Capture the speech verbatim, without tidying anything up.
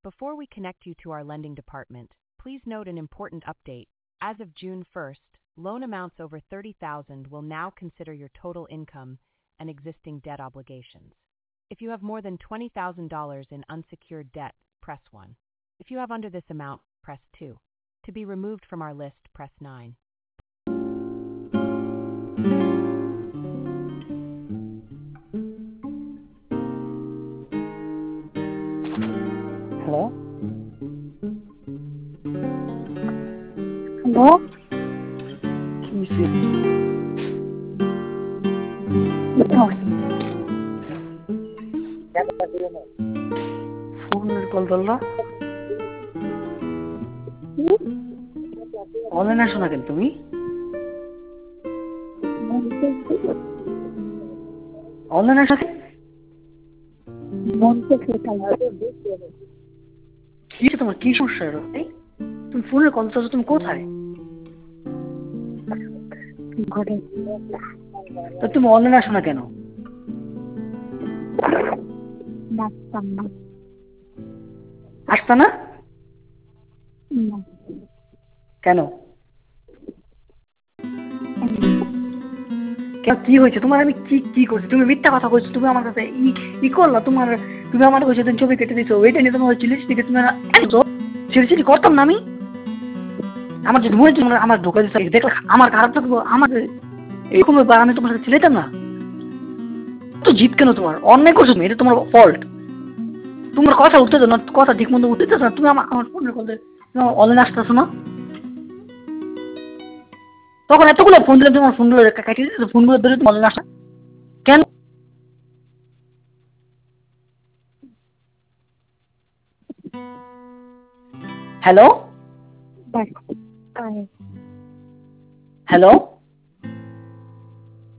Before we connect you to our lending department, please note an important update. As of June first, loan amounts over thirty thousand dollars will now consider your total income and existing debt obligations. If you have more than twenty thousand dollars in unsecured debt, press one. If you have under this amount, press two. To be removed from our list, press nine. Hello? Hello? Can you see? ফোনের call ধরলা? অনলাইনে আসো না কেন তুমি? অনলাইনে আসো? কি তোমার কি সমস্যা? তুমি ফোনের কল ধরছো, তুমি কোথায়? তুমি অনলাইনে আসো না কেন? আসতা না কেন? কি হয়েছে তোমার? আমি কি কি করছি? তুমি মিথ্যা কথা কইছো। তুমি আমার কাছে ই ই করলা। তোমার তুমি আমার কইছো তুমি ছবি কেটে দিছো, ওইটা নিয়ে তোমার চিলিস থেকে তুমি চিলি করতাম না আমি। আমার যে মনে হচ্ছে আমার ঢোকা দিচ্ছে, দেখলে আমার খারাপ থাকবো। আমার এরকম ব্যাপার আমি তোমার সাথে চিলাইতাম না তো। জিত কেন? তোমার অন্যায় করছো তুমি, এটা তোমার ফল্ট। তোমার কথা উঠতেছো না, কথা ঠিক মতো উঠতেছো না। তুমি আমার আমার ফোনের কল অনলাইনে আসতেছো না। তখন এতগুলো ফোন দিলে তোমার ফোনগুলো কাটিয়ে দিতে, ফোনগুলো ধরে তুমি অনলাইনে আসা কেন? Hello hello